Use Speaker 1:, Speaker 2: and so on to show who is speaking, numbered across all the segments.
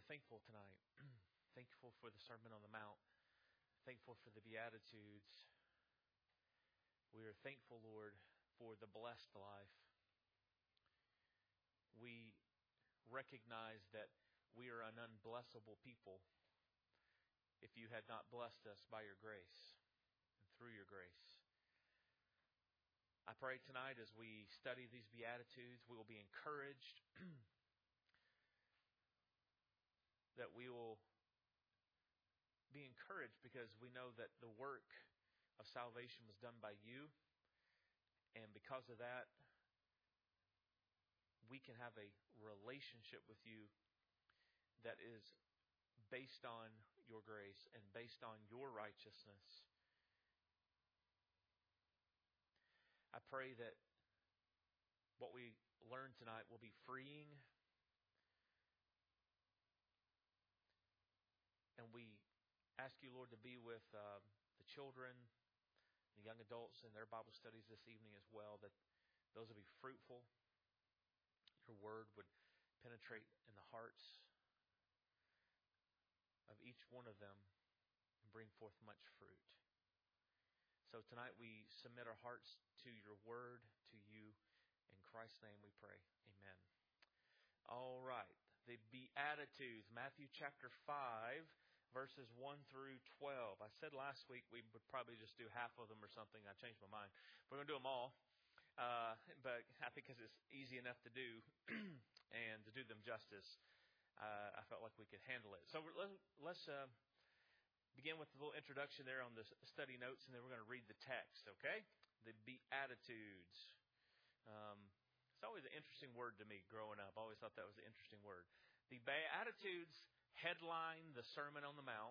Speaker 1: thankful tonight. Thankful for the Sermon on the Mount. Thankful for the Beatitudes. We are thankful, Lord, for the blessed life. We recognize that we are an unblessable people if you had not blessed us by your grace and through your grace. I pray tonight as we study these Beatitudes, we will be encouraged, that we will be encouraged because we know that the work of salvation was done by you. And because of that, we can have a relationship with you that is based on your grace and based on your righteousness. I pray that what we learn tonight will be freeing. And we ask you, Lord, to be with the children, the young adults in their Bible studies this evening as well, that those will be fruitful. Your word would penetrate in the hearts of each one of them and bring forth much fruit. So tonight we submit our hearts to your word, to you. In Christ's name we pray. Amen. All right. The Beatitudes, Matthew chapter 5, verses 1 through 12. I said last week we would probably just do half of them or something. I changed my mind. We're going to do them all. But I think because it's easy enough to do and to do them justice, I felt like we could handle it. So let's begin with a little introduction there on the study notes, and then we're going to read the text, okay? The Beatitudes. It's always an interesting word to me growing up. I always thought that was an interesting word. The Beatitudes headline the Sermon on the Mount,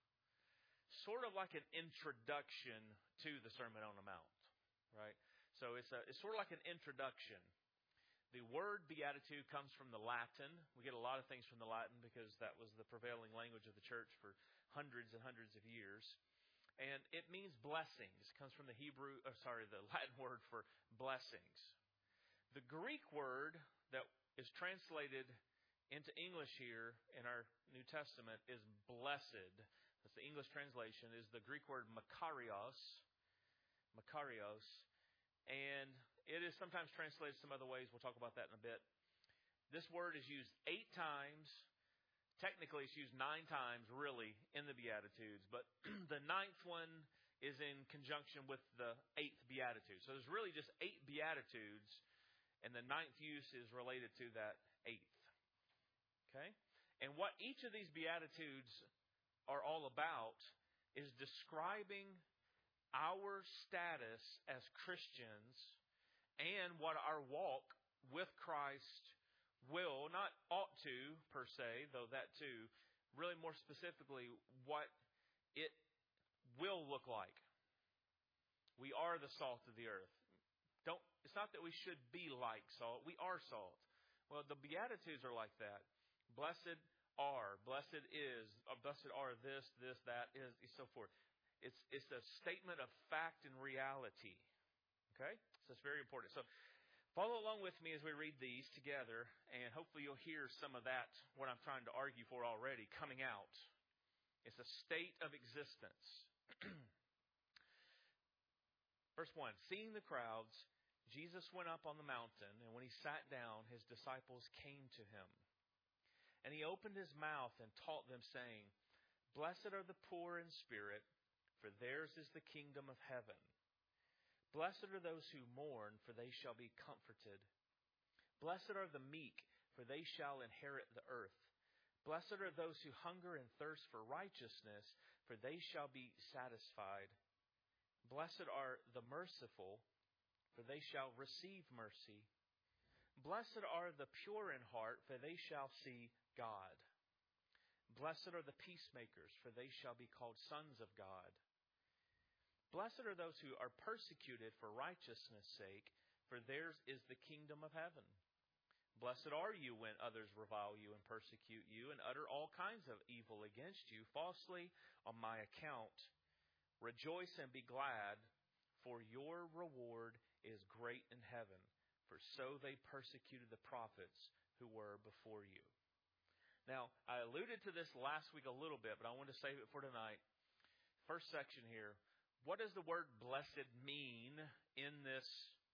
Speaker 1: sort of like an introduction to the Sermon on the Mount, right? So it's sort of like an introduction. The word beatitude comes from the Latin. We get a lot of things from the Latin because that was the prevailing language of the church for hundreds and hundreds of years. And it means blessings. It comes from the the Latin word for blessings. The Greek word that is translated into English here in our New Testament is blessed. That's the English translation, is the Greek word makarios. Makarios. And it is sometimes translated some other ways. We'll talk about that in a bit. This word is used 8 times. Technically, it's used 9 times, really, in the Beatitudes. But the 9th one is in conjunction with the 8th Beatitude. So there's really just 8 Beatitudes. And the 9th use is related to that 8th. Okay? And what each of these Beatitudes are all about is describing our status as Christians and what our walk with Christ will, not ought to per se, though that too, really more specifically what it will look like. We are the salt of the earth. It's not that we should be like salt. We are salt. Well, the Beatitudes are like that. Blessed are, blessed is, blessed are this, that, is, and so forth. It's a statement of fact and reality. Okay? So it's very important. So follow along with me as we read these together, and hopefully you'll hear some of that, what I'm trying to argue for already, coming out. It's a state of existence. Verse 1, seeing the crowds, Jesus went up on the mountain, and when he sat down, his disciples came to him. And he opened his mouth and taught them, saying, Blessed are the poor in spirit, for theirs is the kingdom of heaven. Blessed are those who mourn, for they shall be comforted. Blessed are the meek, for they shall inherit the earth. Blessed are those who hunger and thirst for righteousness, for they shall be satisfied. Blessed are the merciful, for they shall receive mercy. Blessed are the pure in heart, for they shall see God. Blessed are the peacemakers, for they shall be called sons of God. Blessed are those who are persecuted for righteousness' sake, for theirs is the kingdom of heaven. Blessed are you when others revile you and persecute you and utter all kinds of evil against you falsely on my account. Rejoice and be glad, for your reward is great in heaven. For so they persecuted the prophets who were before you. Now, I alluded to this last week a little bit, but I want to save it for tonight. First section here. What does the word blessed mean in this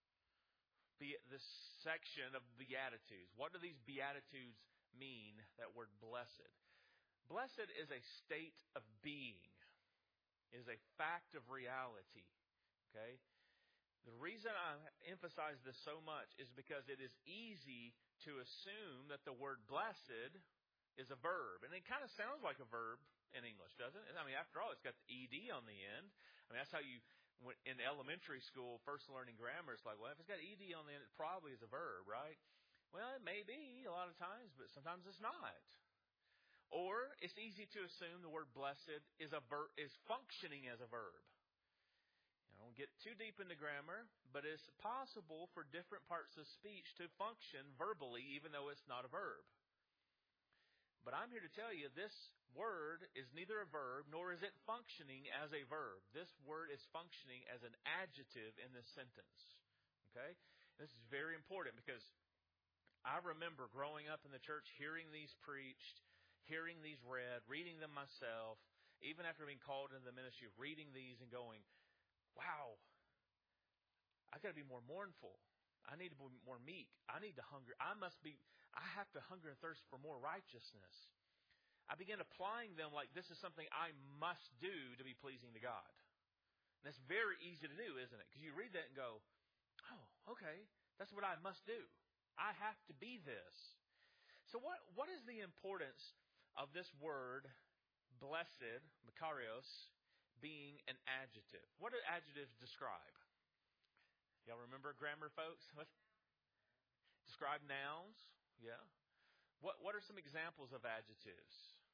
Speaker 1: section of Beatitudes? What do these Beatitudes mean, that word blessed? Blessed is a state of being, is a fact of reality. Okay? The reason I emphasize this so much is because it is easy to assume that the word blessed is a verb. And it kind of sounds like a verb in English, doesn't it? I mean, after all, it's got the ED on the end. I mean, that's how you, in elementary school, first learning grammar, it's like, well, if it's got ED on the end, it probably is a verb, right? Well, it may be a lot of times, but sometimes it's not. Or it's easy to assume the word blessed is functioning as a verb. I don't get too deep into grammar, but it's possible for different parts of speech to function verbally, even though it's not a verb. But I'm here to tell you this word is neither a verb nor is it functioning as a verb. This word is functioning as an adjective in this sentence. Okay? This is very important because I remember growing up in the church, hearing these preached, hearing these read, reading them myself, even after being called into the ministry, reading these and going, wow, I got to be more mournful. I need to be more meek. I need to hunger. I have to hunger and thirst for more righteousness. I began applying them like this is something I must do to be pleasing to God. And that's very easy to do, isn't it? Because you read that and go, oh, okay, that's what I must do. I have to be this. So what is the importance of this word, blessed, makarios, being an adjective? What do adjectives describe? Y'all remember grammar, folks? Describe nouns. Yeah. What are some examples of adjectives?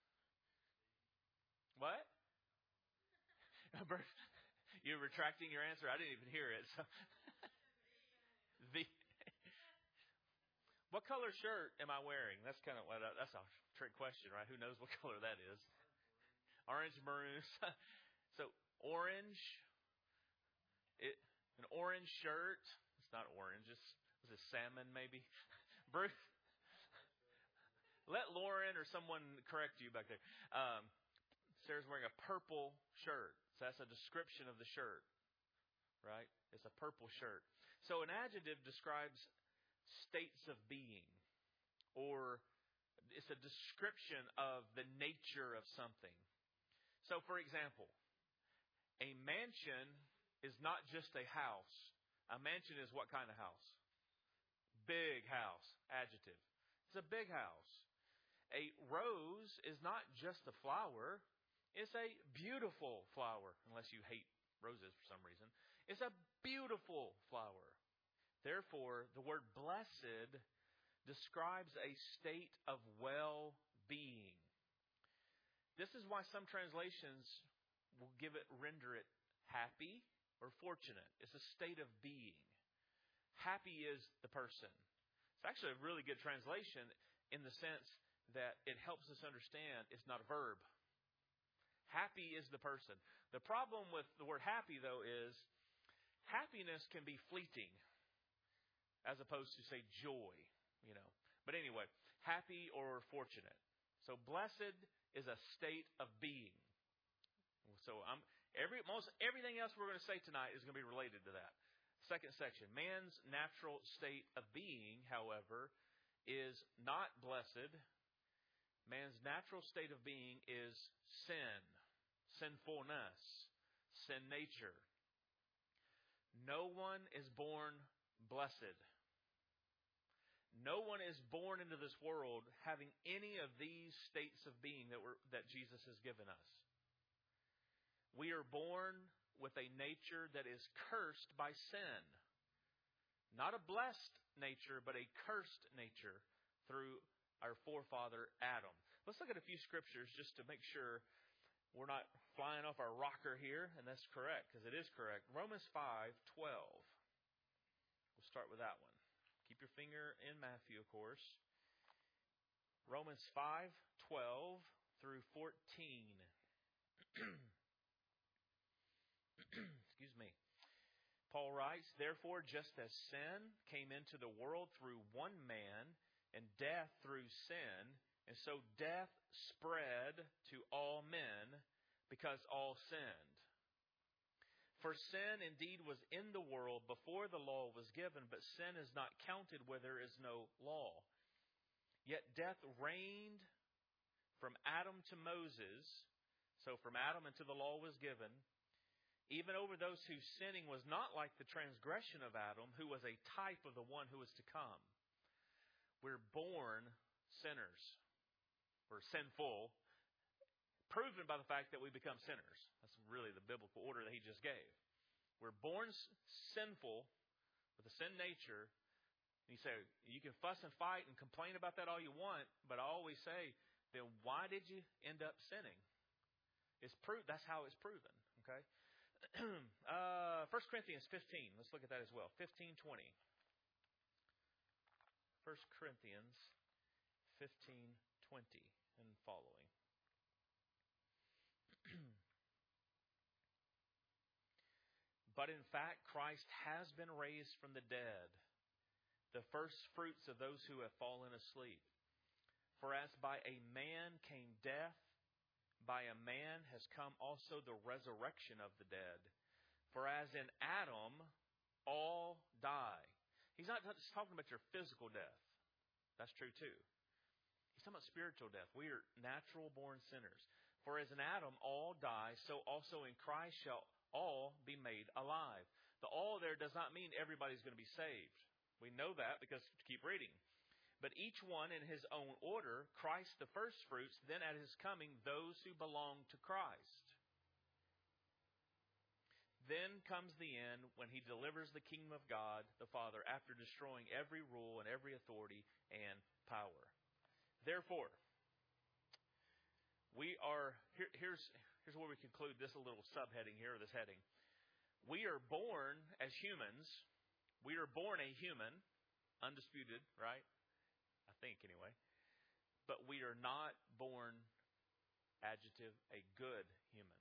Speaker 1: What? You're retracting your answer? I didn't even hear it. So. What color shirt am I wearing? That's kind of that's a trick question, right? Who knows what color that is? Orange, maroon. So orange. An orange shirt. It's not orange. Was it salmon maybe? Bruce. Let Lauren or someone correct you back there. Sarah's wearing a purple shirt. So that's a description of the shirt. Right? It's a purple shirt. So an adjective describes states of being. Or it's a description of the nature of something. So for example, a mansion is not just a house. A mansion is what kind of house? Big house. Adjective. It's a big house. A rose is not just a flower. It's a beautiful flower. Unless you hate roses for some reason. It's a beautiful flower. Therefore, the word blessed describes a state of well-being. This is why some translations will render it happy or fortunate. It's a state of being. Happy is the person. It's actually a really good translation in the sense that it helps us understand it's not a verb. Happy is the person. The problem with the word happy, though, is happiness can be fleeting as opposed to, say, joy. But anyway, happy or fortunate. So blessed is a state of being. So everything else we're going to say tonight is going to be related to that. Second section. Man's natural state of being, however, is not blessed. Man's natural state of being is sin, sinfulness, sin nature. No one is born blessed. No one is born into this world having any of these states of being that Jesus has given us. We are born with a nature that is cursed by sin. Not a blessed nature, but a cursed nature through our forefather Adam. Let's look at a few scriptures just to make sure we're not flying off our rocker here. And that's correct, because it is correct. Romans 5:12. We'll start with that one. Keep your finger in Matthew, of course. Romans 5:12 through 14. Excuse me. Paul writes, therefore, just as sin came into the world through one man, and death through sin, And so death spread to all men because all sinned. For sin indeed was in the world before the law was given, but sin is not counted where there is no law. Yet death reigned from Adam to Moses, so from Adam until the law was given, even over those whose sinning was not like the transgression of Adam, who was a type of the one who was to come. We're born sinners. We're sinful, proven by the fact that we become sinners. That's really the biblical order that he just gave. We're born sinful with a sin nature. And you say, you can fuss and fight and complain about that all you want, but I always say, then why did you end up sinning? That's how it's proven. Okay? 1 Corinthians 15. Let's look at that as well. 15:20. 1 Corinthians 15:20 and following. But in fact, Christ has been raised from the dead, the first fruits of those who have fallen asleep. For as by a man came death, by a man has come also the resurrection of the dead. For as in Adam all die. He's not just talking about your physical death. That's true too. He's talking about spiritual death. We are natural born sinners. For as in Adam all die, so also in Christ shall all be made alive. The all there does not mean everybody's going to be saved. We know that because keep reading. But each one in his own order, Christ the first fruits, then at his coming those who belong to Christ. Then comes the end when he delivers the kingdom of God the Father after destroying every rule and every authority and power. Therefore, here's where we conclude this little subheading here, or this heading. We are born as humans. We are born a human, undisputed, right? I think anyway. But we are not born, adjective, a good human.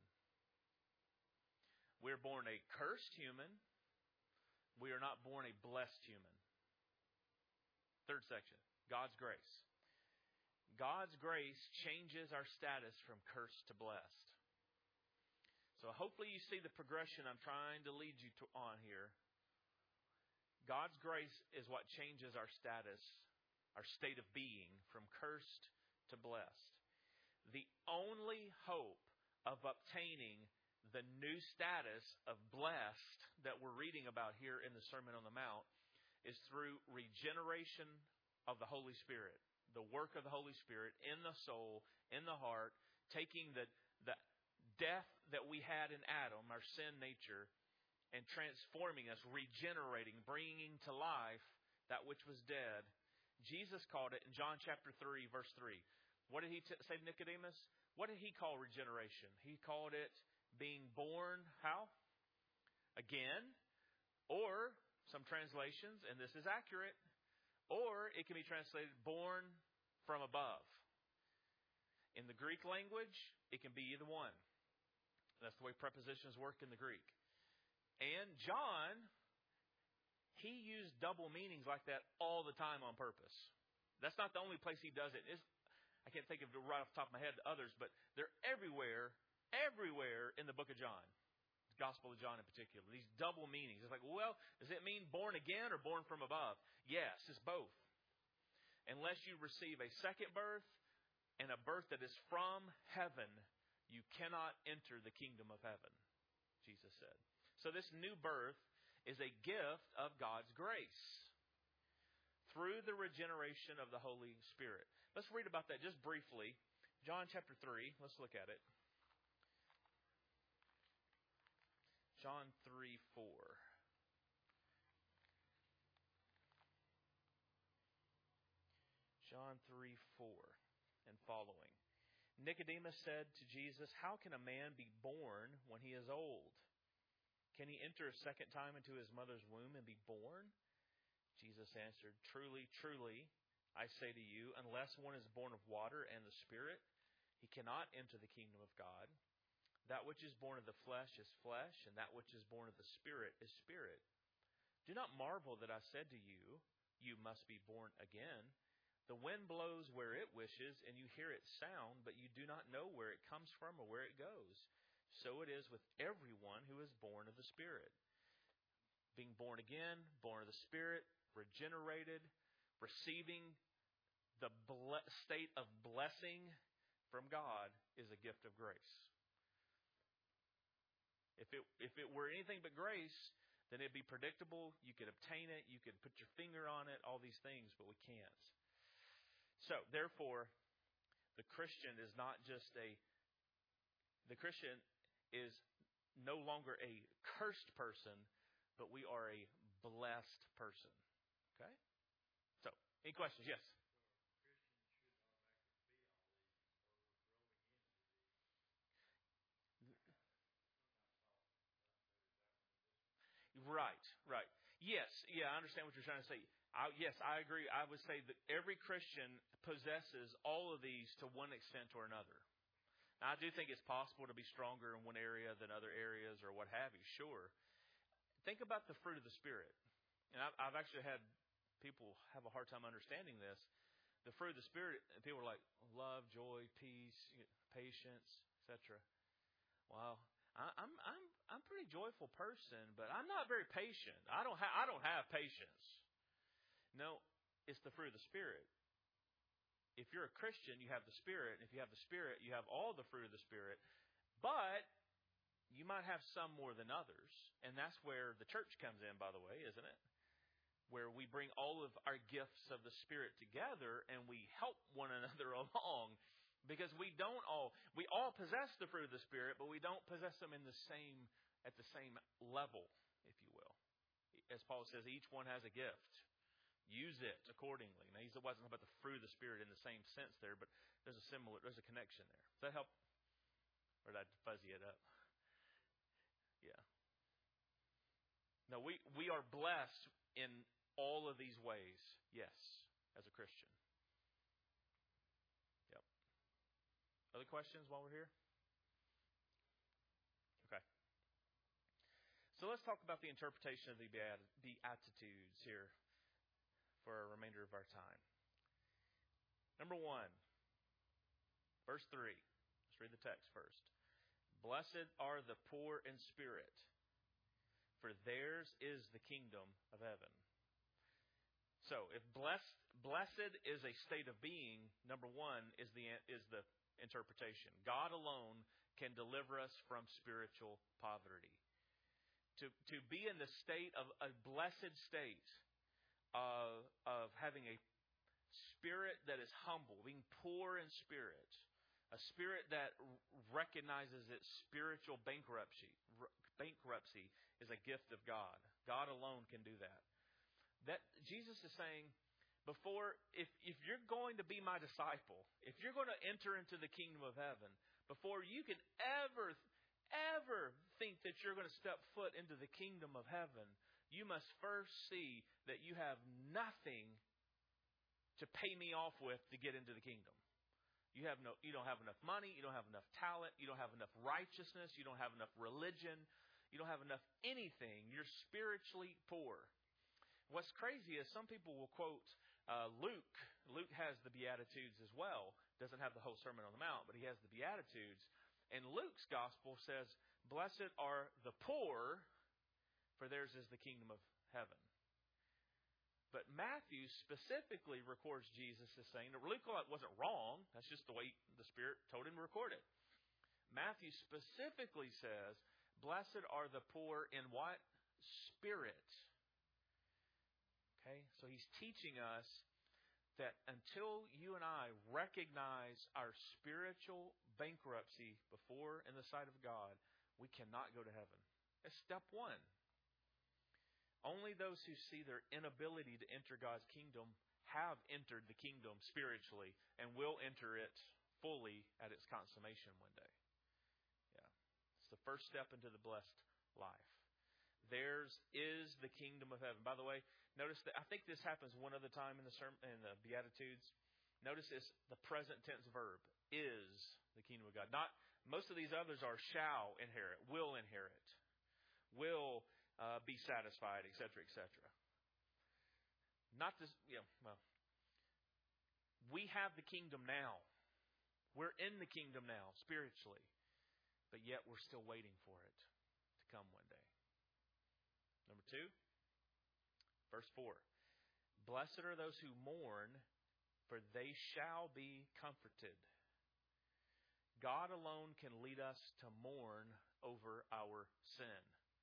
Speaker 1: We're born a cursed human. We are not born a blessed human. Third section, God's grace. God's grace changes our status from cursed to blessed. So hopefully you see the progression I'm trying to lead you on here. God's grace is what changes our status, our state of being, from cursed to blessed. The only hope of obtaining the new status of blessed that we're reading about here in the Sermon on the Mount is through regeneration of the Holy Spirit. The work of the Holy Spirit in the soul, in the heart, taking the death that we had in Adam, our sin nature, and transforming us, regenerating, bringing to life that which was dead. Jesus called it in John chapter 3, verse 3. What did he say to Nicodemus? What did he call regeneration? He called it being born, how? Again. Or, some translations, and this is accurate, or it can be translated born from above. In the Greek language, it can be either one. That's the way prepositions work in the Greek. And John, he used double meanings like that all the time on purpose. That's not the only place he does it. I can't think of it right off the top of my head others, but they're everywhere in the book of John. The Gospel of John in particular. These double meanings. It's like, well, does it mean born again or born from above? Yes, it's both. Unless you receive a second birth and a birth that is from heaven, you cannot enter the kingdom of heaven, Jesus said. So this new birth is a gift of God's grace through the regeneration of the Holy Spirit. Let's read about that just briefly. John chapter 3. Let's look at it. John 3:4. John 3:4 and following. Nicodemus said to Jesus, "How can a man be born when he is old? Can he enter a second time into his mother's womb and be born?" Jesus answered, "Truly, truly, I say to you, unless one is born of water and the Spirit, he cannot enter the kingdom of God. That which is born of the flesh is flesh, and that which is born of the Spirit is spirit. Do not marvel that I said to you, you must be born again. The wind blows where it wishes, and you hear its sound, but you do not know where it comes from or where it goes. So it is with everyone who is born of the Spirit. Being born again, born of the Spirit, regenerated, receiving the state of blessing from God is a gift of grace. If it were anything but grace, then it'd be predictable. You could obtain it. You could put your finger on it, all these things, but we can't. So, therefore, the Christian is no longer a cursed person, but we are a blessed person. Okay? So, any questions? Yes? Right. Yes, I understand what you're trying to say. Yes, I agree. I would say that every Christian possesses all of these to one extent or another. Now, I do think it's possible to be stronger in one area than other areas or what have you, sure. Think about the fruit of the Spirit. And I've actually had people have a hard time understanding this. The fruit of the Spirit, and people are like, love, joy, peace, patience, etc. Well, I'm a pretty joyful person, but I'm not very patient. I don't have patience. No, it's the fruit of the Spirit. If you're a Christian, you have the Spirit. And if you have the Spirit, you have all the fruit of the Spirit. But you might have some more than others. And that's where the church comes in, by the way, isn't it? Where we bring all of our gifts of the Spirit together and we help one another along. Because we all possess the fruit of the Spirit, but we don't possess them at the same level, if you will. As Paul says, each one has a gift. Use it accordingly. Now, he wasn't about the fruit of the Spirit in the same sense there, but there's a connection there. Does that help? Or did I fuzzy it up? Yeah. No, we are blessed in all of these ways, yes, as a Christian. Yep. Other questions while we're here? Okay. So let's talk about the interpretation of the Beatitudes here for a remainder of our time. Number 1, verse 3. Let's read the text first. Blessed are the poor in spirit, for theirs is the kingdom of heaven. So, if blessed is a state of being, number 1 is the interpretation. God alone can deliver us from spiritual poverty. To be in the state of a blessed state of having a spirit that is humble, being poor in spirit, a spirit that recognizes its spiritual bankruptcy. Bankruptcy is a gift of God. God alone can do that. That Jesus is saying, if you're going to be my disciple, if you're going to enter into the kingdom of heaven, before you can ever think that you're going to step foot into the kingdom of heaven, you must first see that you have nothing to pay me off with to get into the kingdom. You don't have enough money, you don't have enough talent, you don't have enough righteousness, you don't have enough religion, you don't have enough anything. You're spiritually poor. What's crazy is some people will quote Luke. Luke has the Beatitudes as well. Doesn't have the whole Sermon on the Mount, but he has the Beatitudes. And Luke's gospel says, blessed are the poor, for theirs is the kingdom of heaven. But Matthew specifically records Jesus as saying, Luke wasn't wrong. That's just the way the Spirit told him to record it. Matthew specifically says, blessed are the poor in what? Spirit. Okay, so he's teaching us that until you and I recognize our spiritual bankruptcy before in the sight of God, we cannot go to heaven. That's step 1. Only those who see their inability to enter God's kingdom have entered the kingdom spiritually and will enter it fully at its consummation one day. Yeah, it's the first step into the blessed life. Theirs is the kingdom of heaven. By the way, notice that I think this happens one other time in the Beatitudes. Notice this, the present tense verb, is the kingdom of God. Not most of these others are shall inherit, will be satisfied, etc., etc. Not this, We have the kingdom now. We're in the kingdom now, spiritually. But yet we're still waiting for it to come one day. Number 2, verse 4. Blessed are those who mourn, for they shall be comforted. God alone can lead us to mourn over our sin.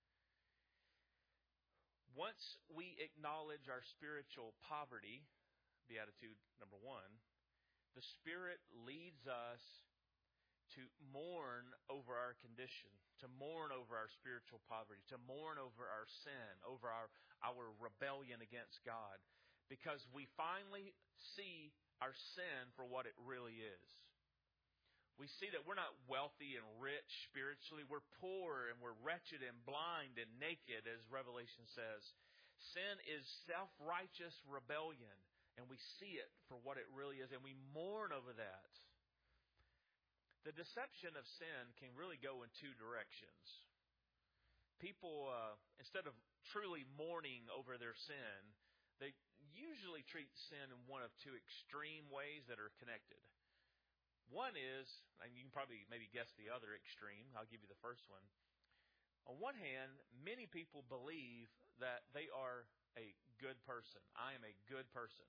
Speaker 1: Once we acknowledge our spiritual poverty, beatitude number 1, the Spirit leads us to mourn over our condition, to mourn over our spiritual poverty, to mourn over our sin, over our rebellion against God, because we finally see our sin for what it really is. We see that we're not wealthy and rich spiritually. We're poor and we're wretched and blind and naked, as Revelation says. Sin is self-righteous rebellion, and we see it for what it really is, and we mourn over that. The deception of sin can really go in 2 directions. People, instead of truly mourning over their sin, they usually treat sin in one of 2 extreme ways that are connected. One is, and you can probably maybe guess the other extreme. I'll give you the first one. On one hand, many people believe that they are a good person. I am a good person.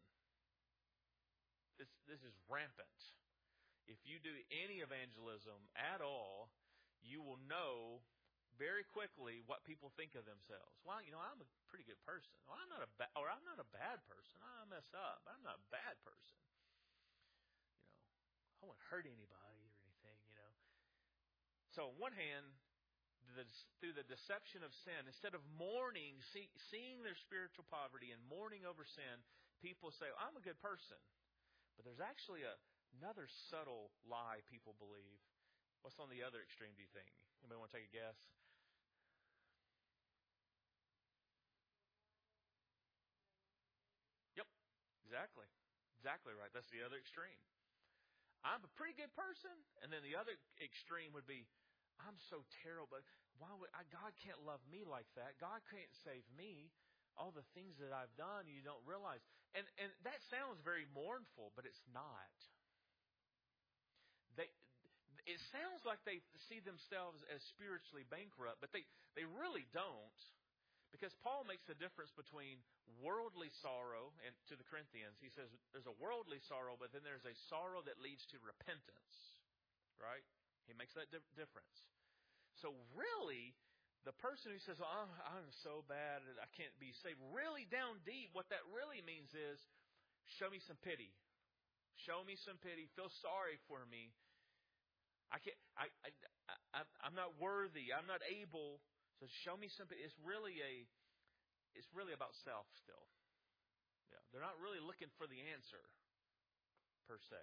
Speaker 1: This is rampant. If you do any evangelism at all, you will know very quickly what people think of themselves. Well, I'm a pretty good person. Well, I'm not a bad person. I mess up, but I'm not a bad person. I won't hurt anybody or anything, So on one hand, through the deception of sin, instead of mourning, seeing their spiritual poverty and mourning over sin, people say, I'm a good person. But there's actually another subtle lie people believe. What's on the other extreme, do you think? Anybody want to take a guess? Yep, exactly. Exactly right. That's the other extreme. I'm a pretty good person. And then the other extreme would be, I'm so terrible. God can't love me like that. God can't save me. All the things that I've done, you don't realize. And that sounds very mournful, but it's not. It sounds like they see themselves as spiritually bankrupt, but they really don't. Because Paul makes a difference between worldly sorrow, and to the Corinthians, he says there's a worldly sorrow, but then there's a sorrow that leads to repentance. Right? He makes that difference. So really, the person who says, I'm so bad that I can't be saved, really down deep, what that really means is, show me some pity. Show me some pity. Feel sorry for me. I'm not worthy. I'm not able. So show me some pity. It's really about self still. Yeah, they're not really looking for the answer per se.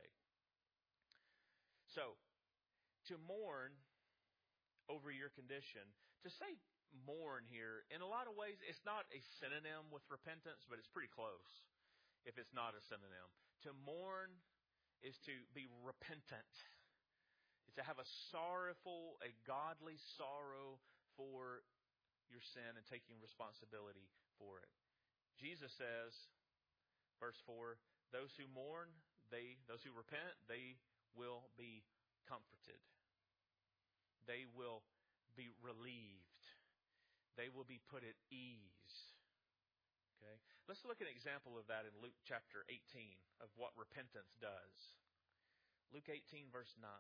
Speaker 1: So to mourn over your condition, to say mourn here, in a lot of ways, it's not a synonym with repentance, but it's pretty close if it's not a synonym. To mourn is to be repentant. It's to have a godly sorrow for your sin and taking responsibility for it. Jesus says, verse 4, those who mourn, those who repent, they will be comforted. They will be relieved. They will be put at ease. Okay? Let's look at an example of that in Luke chapter 18 of what repentance does. Luke 18, verse 9.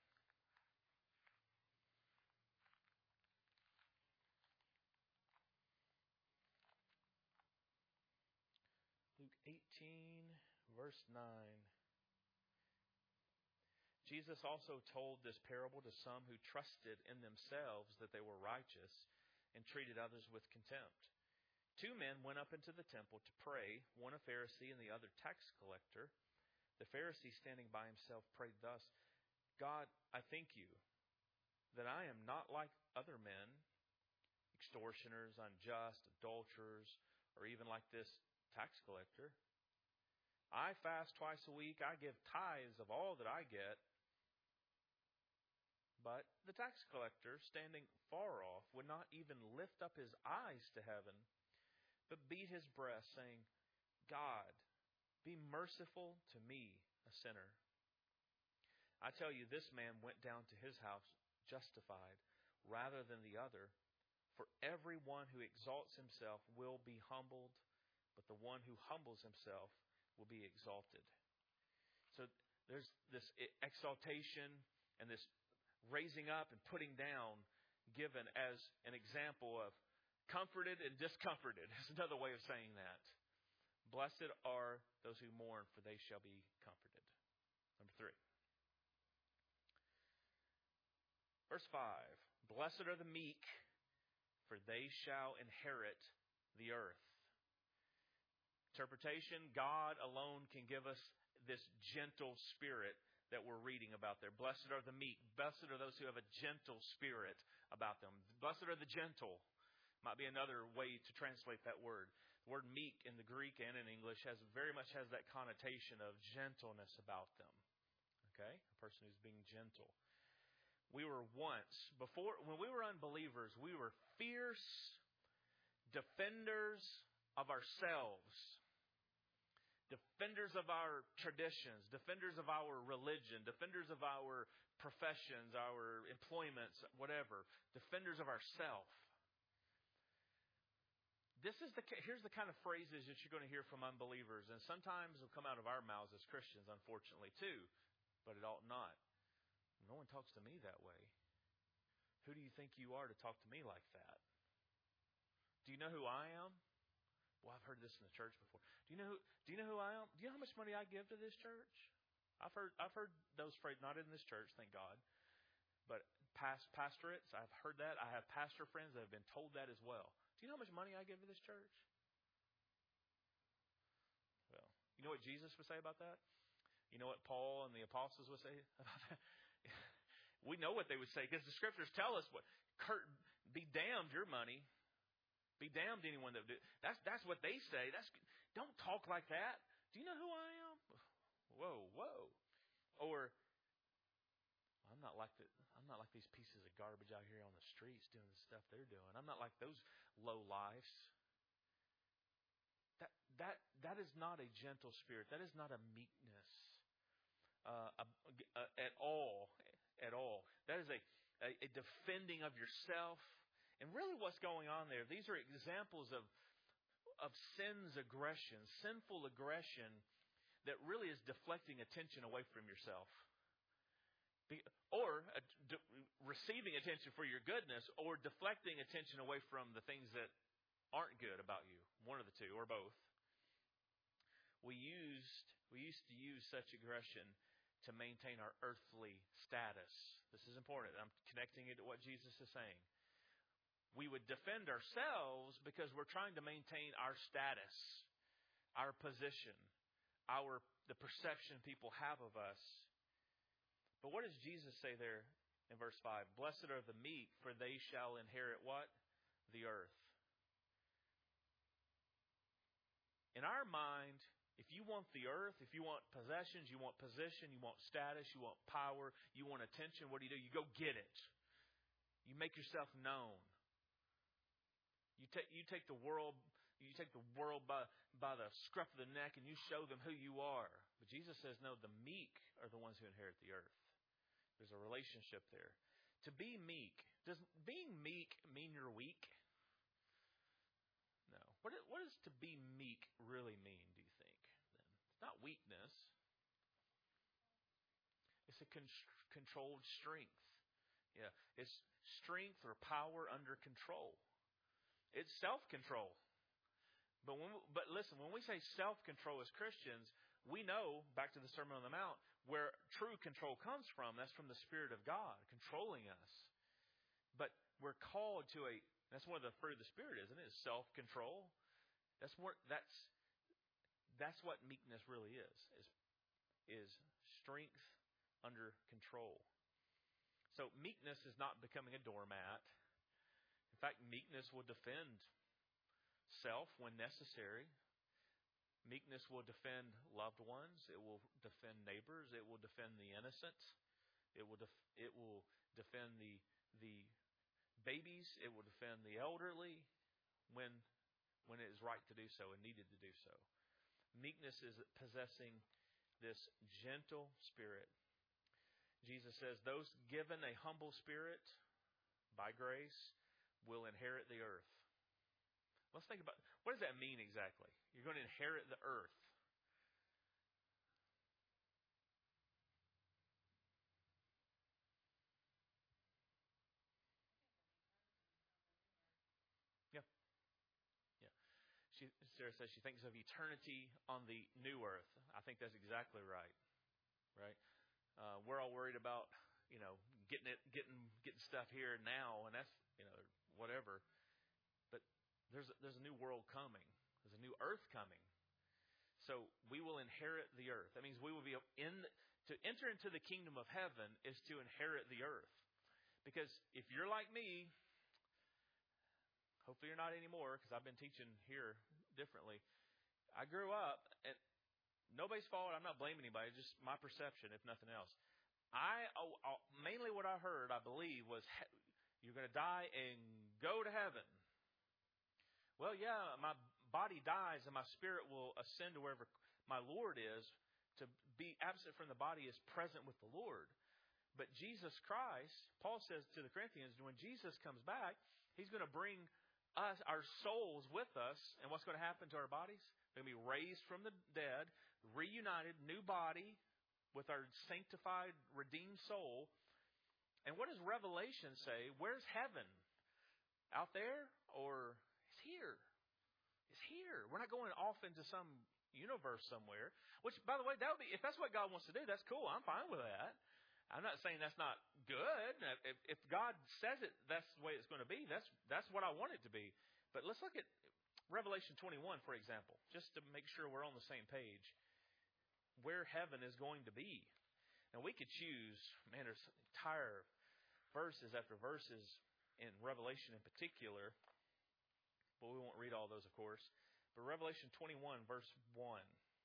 Speaker 1: Luke 18, verse 9. Jesus also told this parable to some who trusted in themselves that they were righteous and treated others with contempt. 2 men went up into the temple to pray, one a Pharisee and the other tax collector. The Pharisee, standing by himself, prayed thus, God, I thank you that I am not like other men, extortioners, unjust, adulterers, or even like this tax collector. I fast twice a week. I give tithes of all that I get. But the tax collector, standing far off, would not even lift up his eyes to heaven, but beat his breast, saying, God, be merciful to me, a a sinner. I tell you, this man went down to his house justified rather than the other. For everyone who exalts himself will be humbled, but the one who humbles himself will be exalted. So there's this exaltation and this raising up and putting down given as an example of comforted and discomforted. That's another way of saying that. Blessed are those who mourn, for they shall be comforted. Number 3. Verse 5. Blessed are the meek, for they shall inherit the earth. Interpretation, God alone can give us this gentle spirit that we're reading about there. Blessed are the meek. Blessed are those who have a gentle spirit about them. Blessed are the gentle. Might be another way to translate that word. The word meek in the Greek and in English very much has that connotation of gentleness about them. Okay? A person who's being gentle. We were once, when we were unbelievers, we were fierce defenders of ourselves. Defenders of our traditions, defenders of our religion, defenders of our professions, our employments, whatever. Defenders of ourself. Here's the kind of phrases that you're going to hear from unbelievers, and sometimes will come out of our mouths as Christians, unfortunately, too. But it ought not. No one talks to me that way. Who do you think you are to talk to me like that? Do you know who I am? Well, I've heard this in the church before. Do you know who I am? Do you know how much money I give to this church? I've heard those phrases, not in this church, thank God, but pastorates. I've heard that. I have pastor friends that have been told that as well. Do you know how much money I give to this church? Well, you know what Jesus would say about that? You know what Paul and the apostles would say about that? We know what they would say because the scriptures tell us what. Be damned your money. Be damned anyone that would do it. That's what they say. Don't talk like that. Do you know who I am? Whoa. Or I'm not like these pieces of garbage out here on the streets doing the stuff they're doing. I'm not like those low lives. That is not a gentle spirit. That is not a meekness at all. At all. That is a defending of yourself. And really what's going on there, these are examples of sin's aggression, sinful aggression that really is deflecting attention away from yourself. Or receiving attention for your goodness, or deflecting attention away from the things that aren't good about you. One of the two, or both. We used to use such aggression to maintain our earthly status. This is important. I'm connecting it to what Jesus is saying. We would defend ourselves because we're trying to maintain our status, our position, the perception people have of us. But what does Jesus say there in verse 5? Blessed are the meek, for they shall inherit what? The earth. In our mind, if you want the earth, if you want possessions, you want position, you want status, you want power, you want attention, what do? You go get it. You make yourself known. You take the world by the scruff of the neck and you show them who you are. But Jesus says, no, the meek are the ones who inherit the earth. There's a relationship there. To be meek, does being meek mean you're weak? No. What does to be meek really mean, do you think? Then it's not weakness. It's a controlled strength. Yeah, it's strength or power under control. It's self-control. But listen, when we say self-control as Christians, we know, back to the Sermon on the Mount, where true control comes from. That's from the Spirit of God controlling us. But we're called to that's one of the fruit of the Spirit, isn't it? Is self-control. That's what meekness really is strength under control. So meekness is not becoming a doormat. In fact, meekness will defend self when necessary. Meekness will defend loved ones. It will defend neighbors. It will defend the innocent. It will defend the babies. It will defend the elderly when it is right to do so and needed to do so. Meekness is possessing this gentle spirit. Jesus says, those given a humble spirit by grace will inherit the earth. Let's think about, what does that mean exactly? You're going to inherit the earth. Yeah. Yeah. Sarah says she thinks of eternity on the new earth. I think that's exactly right. Right? We're all worried about, getting stuff here now, and that's, whatever. But there's a new world coming. There's a new earth coming. So we will inherit the earth. That means we will be to enter into the kingdom of heaven is to inherit the earth. Because if you're like me, hopefully you're not anymore, because I've been teaching here differently. I grew up, and nobody's fault. I'm not blaming anybody. Just my perception, if nothing else. Mainly what I heard, I believe, was you're going to die and go to heaven. Well, yeah, my body dies and my spirit will ascend to wherever my Lord is. To be absent from the body is present with the Lord. But Jesus Christ, Paul says to the Corinthians, when Jesus comes back, He's going to bring us, our souls with us. And what's going to happen to our bodies? They're going to be raised from the dead, reunited, new body with our sanctified, redeemed soul. And what does Revelation say? Where's heaven? Out there? Or it's here? It's here. We're not going off into some universe somewhere. Which, by the way, that would be, if that's what God wants to do, that's cool. I'm fine with that. I'm not saying that's not good. If God says it, that's the way it's going to be. That's what I want it to be. But let's look at Revelation 21, for example, just to make sure we're on the same page. Where heaven is going to be. And we could choose, there's entire verses after verses in Revelation in particular. But we won't read all those, of course. But Revelation 21, verse 1.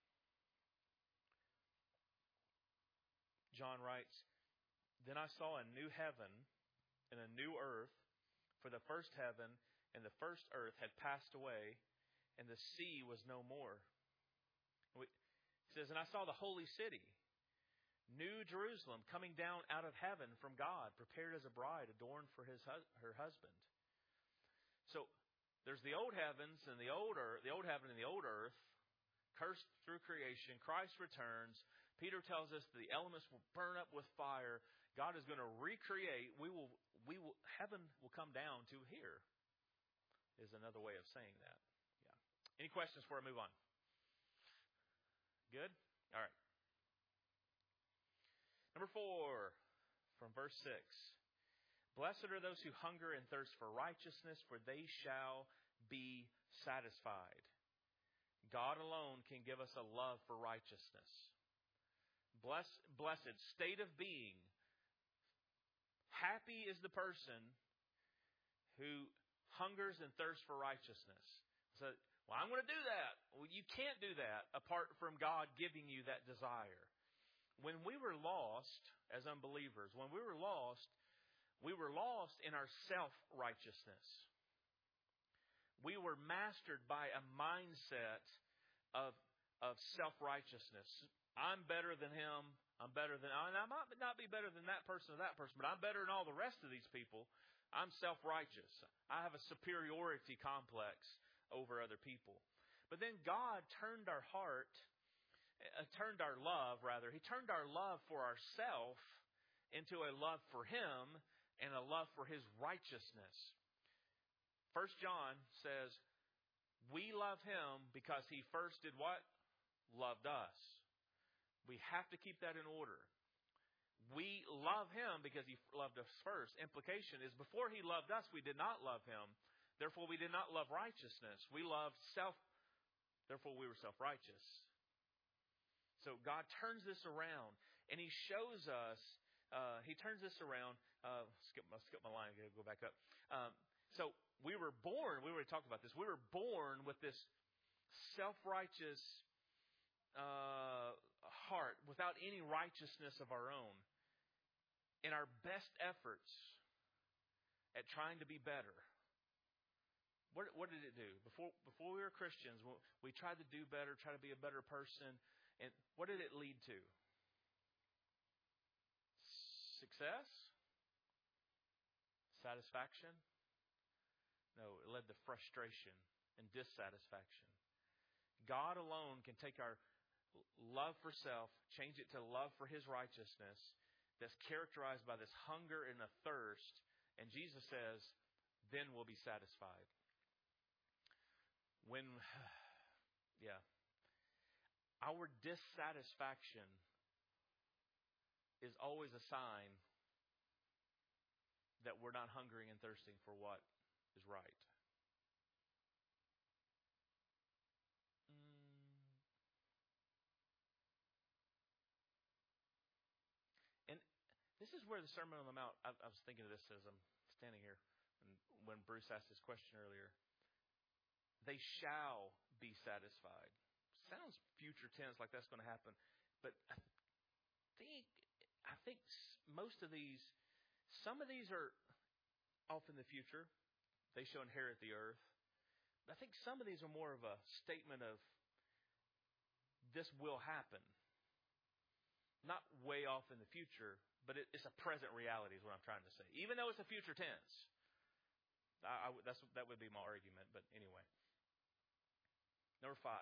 Speaker 1: John writes, "Then I saw a new heaven and a new earth, for the first heaven and the first earth had passed away, and the sea was no more." It says, "And I saw the holy city, New Jerusalem, coming down out of heaven from God, prepared as a bride adorned for her husband." So there's the old heavens and the old earth, the old heaven and the old earth, cursed through creation. Christ returns. Peter tells us the elements will burn up with fire. God is going to recreate. Heaven will come down to here. Is another way of saying that. Yeah. Any questions before I move on? Good? All right. Number 4, from verse 6. "Blessed are those who hunger and thirst for righteousness, for they shall be satisfied." God alone can give us a love for righteousness. Blessed state of being. Happy is the person who hungers and thirsts for righteousness. So, well, I'm going to do that. Well, you can't do that apart from God giving you that desire. When we were lost as unbelievers, when we were lost in our self-righteousness. We were mastered by a mindset of self-righteousness. I'm better than him. I might not be better than that person or that person, but I'm better than all the rest of these people. I'm self-righteous. I have a superiority complex over other people. But then God turned our love for ourselves into a love for Him and a love for His righteousness. 1 John says, we love Him because He first did what? Loved us. We have to keep that in order. We love Him because He loved us first. Implication is before He loved us, we did not love Him. Therefore, we did not love righteousness. We loved self. Therefore, we were self-righteous. So God turns this around, and He shows us. He turns this around. Skip my line. I got to go back up. So we were born. We already talked about this. We were born with this self-righteous heart, without any righteousness of our own. In our best efforts at trying to be better. What did it do? Before we were Christians, we tried to do better, try to be a better person. And what did it lead to? Success? Satisfaction? No, it led to frustration and dissatisfaction. God alone can take our love for self, change it to love for His righteousness that's characterized by this hunger and a thirst. And Jesus says, then we'll be satisfied. Our dissatisfaction is always a sign that we're not hungering and thirsting for what is right. And this is where the Sermon on the Mount, I was thinking of this as I'm standing here, and when Bruce asked this question earlier. They shall be satisfied. Sounds future tense, like that's going to happen. But I think most of these, some of these are off in the future. They shall inherit the earth. I think some of these are more of a statement of this will happen. Not way off in the future, but it's a present reality is what I'm trying to say. Even though it's a future tense. That would be my argument, but anyway. Number 5.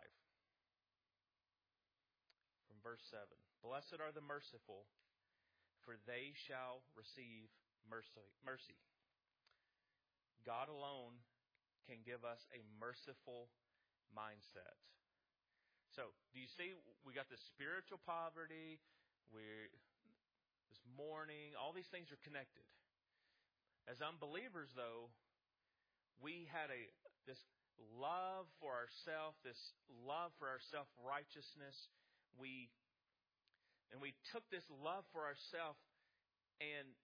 Speaker 1: From verse 7. Blessed are the merciful, for they shall receive mercy. God alone can give us a merciful mindset. So, do you see, we got this spiritual poverty, this mourning, all these things are connected. As unbelievers, though, we had this love for ourselves, this love for our self-righteousness. We took this love for ourselves and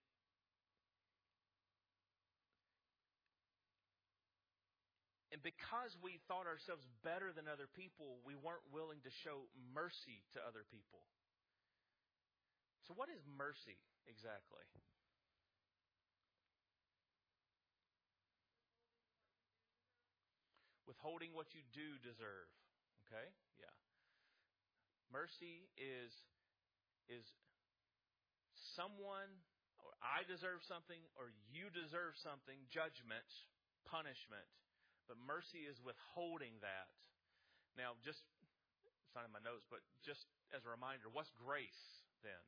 Speaker 1: because we thought ourselves better than other people, we weren't willing to show mercy to other people. So what is mercy exactly? Withholding what you do deserve. Okay? Yeah. Mercy is someone, or I deserve something, or you deserve something, judgment, punishment. But mercy is withholding that. Now, it's not in my notes, but just as a reminder, what's grace then?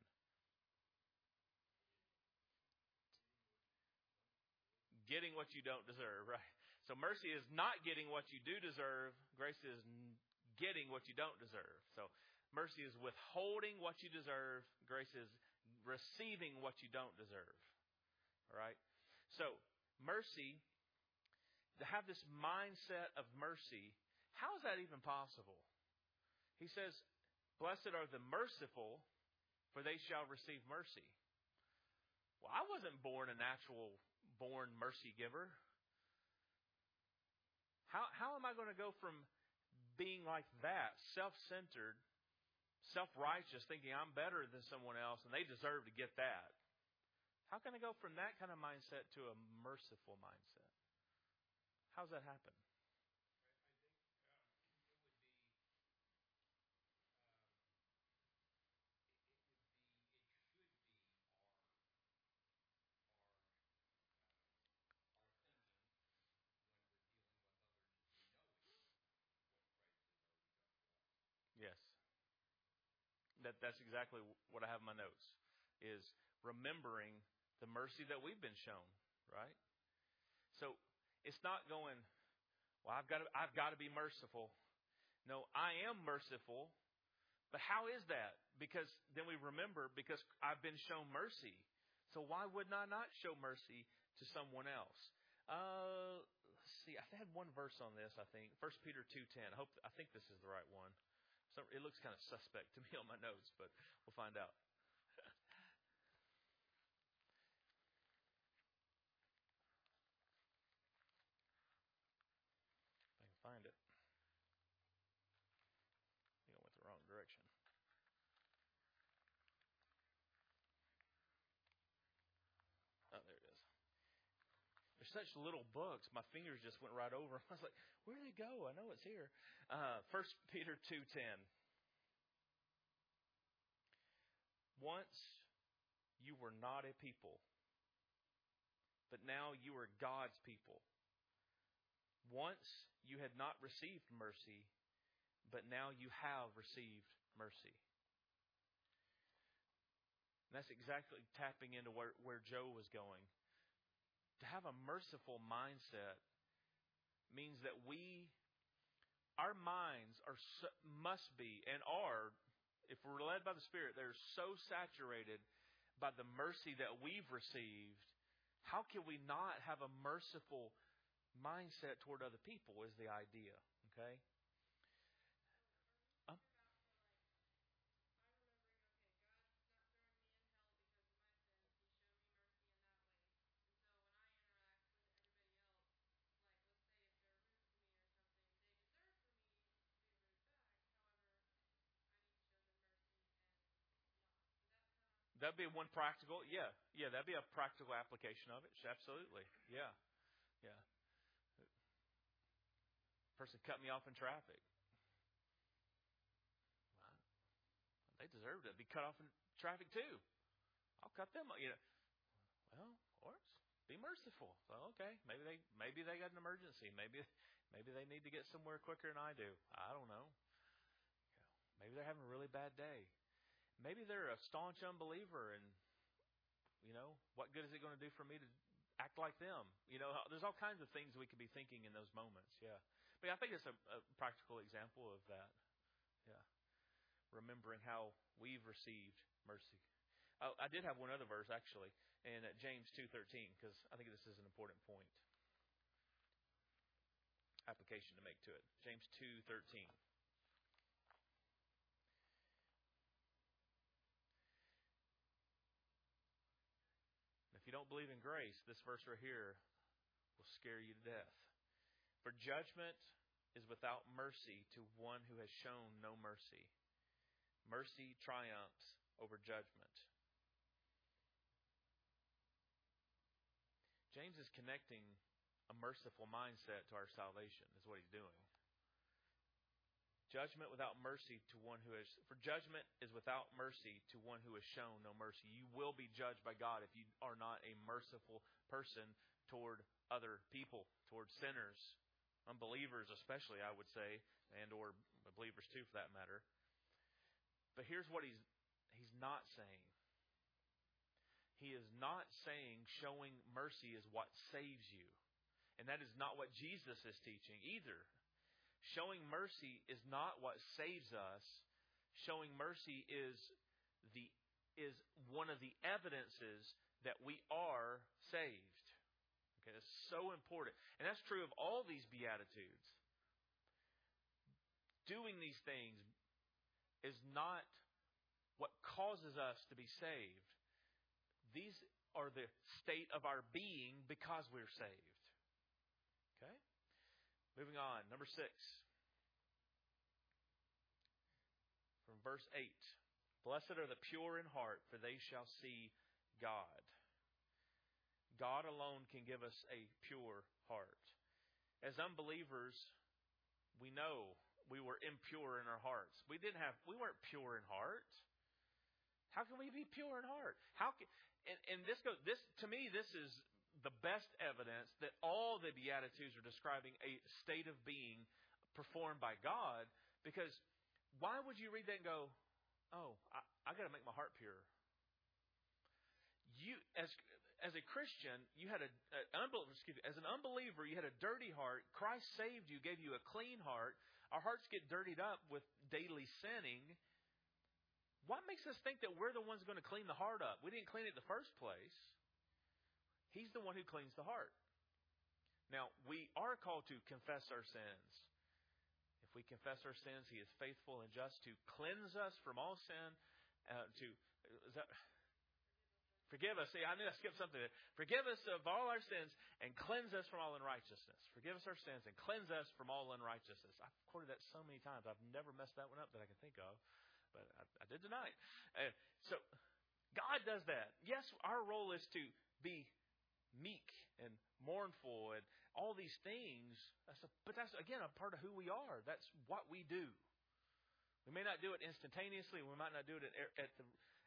Speaker 1: Getting what you don't deserve, right? So mercy is not getting what you do deserve. Grace is getting what you don't deserve. So mercy is withholding what you deserve. Grace is receiving what you don't deserve. All right? So mercy, to have this mindset of mercy, how is that even possible? He says, blessed are the merciful, for they shall receive mercy. Well, I wasn't born a natural born mercy giver. How am I going to go from being like that, self-centered, self-righteous, thinking I'm better than someone else and they deserve to get that? How can I go from that kind of mindset to a merciful mindset? How does that happen?
Speaker 2: I think it would be, it should be our thinking when we're dealing with others, knowing what Christ has already done for us.
Speaker 1: Yes. That's exactly what I have in my notes, is remembering the mercy that we've been shown, right? So it's not going, well, I've got to be merciful. No, I am merciful. But how is that? Because then we remember, because I've been shown mercy. So why would I not show mercy to someone else? Let's see. I had one verse on this, I think. 1 Peter 2:10. I think this is the right one. So it looks kind of suspect to me on my notes, but we'll find out. If I can find it. I think I went the wrong direction. Oh, there it is. They're such little books. My fingers just went right over them. I was like, where did they go? I know it's here. 1 Peter 2:10. Once you were not a people, but now you are God's people. Once you had not received mercy, but now you have received mercy. And that's exactly tapping into where Joe was going. To have a merciful mindset means that our minds must be and are, if we're led by the Spirit, they're so saturated by the mercy that we've received. How can we not have a merciful mindset toward other people is the idea. Okay? That'd be one practical, yeah, that'd be a practical application of it. Absolutely, yeah. Person cut me off in traffic. Well, they deserve to be cut off in traffic too. I'll cut them. Well, of course, be merciful. Well, okay, maybe they got an emergency. Maybe they need to get somewhere quicker than I do. I don't know. Maybe they're having a really bad day. Maybe they're a staunch unbeliever, and what good is it going to do for me to act like them? There's all kinds of things we could be thinking in those moments. Yeah, but I think it's a practical example of that. Yeah, remembering how we've received mercy. I did have one other verse actually, in James 2:13, because I think this is an important point. Application to make to it. James 2:13. If you don't believe in grace, this verse right here will scare you to death. For judgment is without mercy to one who has shown no mercy. Mercy triumphs over judgment. James is connecting a merciful mindset to our salvation, is what he's doing. Judgment without mercy to one who has... For judgment is without mercy to one who has shown no mercy. You will be judged by God if you are not a merciful person toward other people, toward sinners, unbelievers especially, I would say, and or believers too for that matter. But here's what he's not saying. He is not saying showing mercy is what saves you. And that is not what Jesus is teaching either. Showing mercy is not what saves us. Showing mercy is one of the evidences that we are saved. Okay, that's so important. And that's true of all these Beatitudes. Doing these things is not what causes us to be saved. These are the state of our being because we're saved. Okay? Moving on, number 6. From verse 8. Blessed are the pure in heart, for they shall see God. God alone can give us a pure heart. As unbelievers, we know we were impure in our hearts. We weren't pure in heart. How can we be pure in heart? This to me, this is the best evidence that all the Beatitudes are describing a state of being performed by God. Because why would you read that and go, "Oh, I got to make my heart pure"? You, as a Christian, you had as an unbeliever, you had a dirty heart. Christ saved you, gave you a clean heart. Our hearts get dirtied up with daily sinning. What makes us think that we're the ones going to clean the heart up? We didn't clean it in the first place. He's the one who cleans the heart. Now, we are called to confess our sins. If we confess our sins, He is faithful and just to cleanse us from all sin. Forgive us. See, I knew I skipped something there. Forgive us of all our sins and cleanse us from all unrighteousness. Forgive us our sins and cleanse us from all unrighteousness. I've quoted that so many times. I've never messed that one up that I can think of. But I did tonight. So God does that. Yes, our role is to be meek and mournful and all these things. But that's, again, a part of who we are. That's what we do. We may not do it instantaneously. We might not do it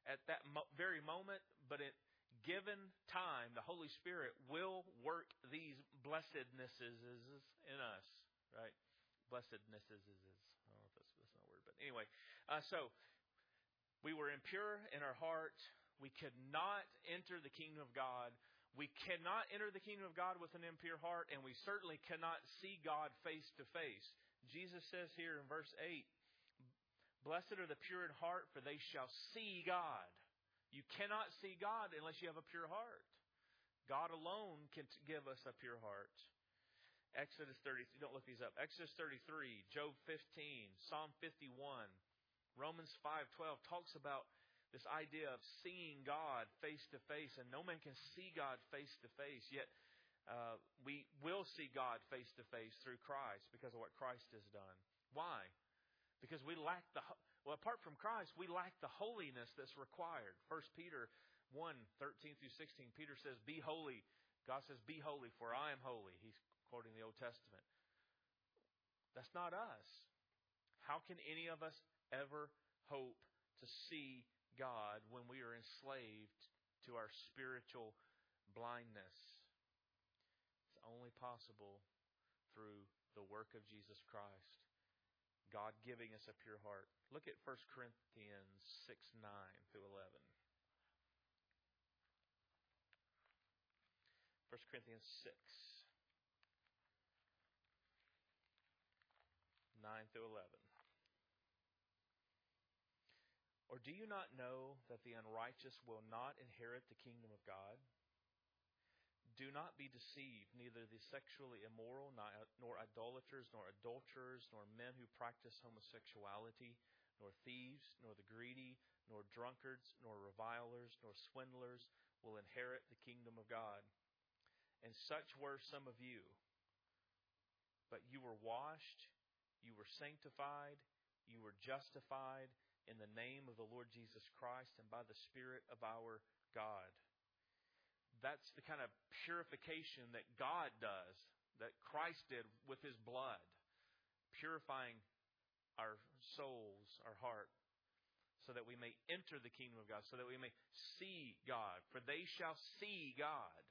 Speaker 1: at that very moment, but at given time, the Holy Spirit will work these blessednesses in us, right? Blessednesses. I don't know if that's not a word, but anyway. So we were impure in our heart. We could not enter the kingdom of God. We cannot enter the kingdom of God with an impure heart, and we certainly cannot see God face to face. Jesus says here in verse 8, "Blessed are the pure in heart, for they shall see God." You cannot see God unless you have a pure heart. God alone can give us a pure heart. Exodus 33, don't look these up. Exodus 33, Job 15, Psalm 51, Romans 5:12 talks about this idea of seeing God face to face, and no man can see God face to face. Yet we will see God face to face through Christ because of what Christ has done. Why? Because we lack apart from Christ, we lack the holiness that's required. 1 Peter 1:13-16, Peter says, "Be holy." God says, "Be holy, for I am holy." He's quoting the Old Testament. That's not us. How can any of us ever hope to see God when we are enslaved to our spiritual blindness? It's only possible through the work of Jesus Christ. God giving us a pure heart. Look at 1 Corinthians 6:9-11. 1 Corinthians 6:9-11. "Or do you not know that the unrighteous will not inherit the kingdom of God? Do not be deceived, neither the sexually immoral, nor idolaters, nor adulterers, nor men who practice homosexuality, nor thieves, nor the greedy, nor drunkards, nor revilers, nor swindlers will inherit the kingdom of God. And such were some of you. But you were washed, you were sanctified, you were justified in the name of the Lord Jesus Christ and by the Spirit of our God." That's the kind of purification that God does, that Christ did with His blood, purifying our souls, our heart, so that we may enter the kingdom of God, so that we may see God. For they shall see God.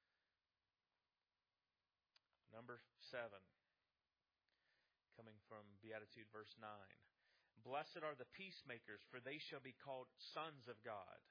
Speaker 1: Number 7, coming from Beatitude verse 9. "Blessed are the peacemakers, for they shall be called sons of God."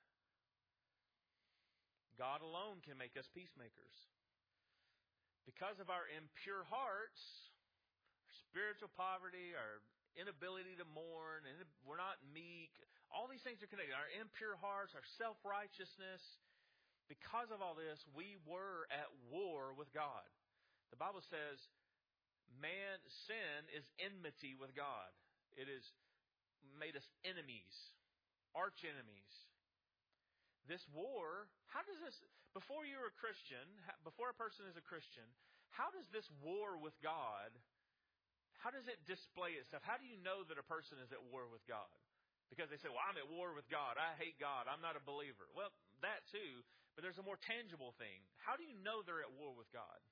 Speaker 1: God alone can make us peacemakers. Because of our impure hearts, our spiritual poverty, our inability to mourn, and we're not meek, all these things are connected. Our impure hearts, our self-righteousness. Because of all this, we were at war with God. The Bible says sin is enmity with God. It has made us enemies, arch enemies. This war, before you're a Christian, before a person is a Christian, how does this war with God, how does it display itself? How do you know that a person is at war with God? Because they say, "Well, I'm at war with God. I hate God. I'm not a believer." Well, that too, but there's a more tangible thing. How do you know they're at war with God?